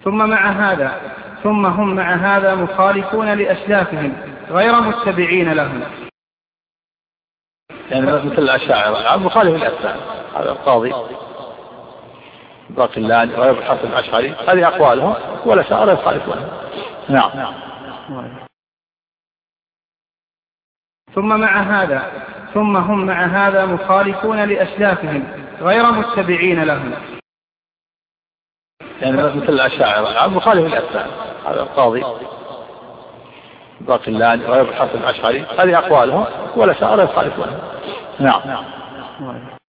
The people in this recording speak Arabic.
ثم هم مع هذا مخالفون لأسلافهم غير متبعين لهم. يعني مثل الأشاعرة مخالف الأسلام، هذا القاضي باقلاني غير الحسن الأشعري، هذه أقوالهم والأشاعرة يخالفونها. نعم. ثم هم مع هذا مخالفون لأسلافهم غير متبعين لهم. يعني مثل الأشاعرة مخالف الأسلام، هذا القاضي باقلاني غير الحسن الأشعري، هذه أقوالهم والأشاعرة يخالفونها. نعم.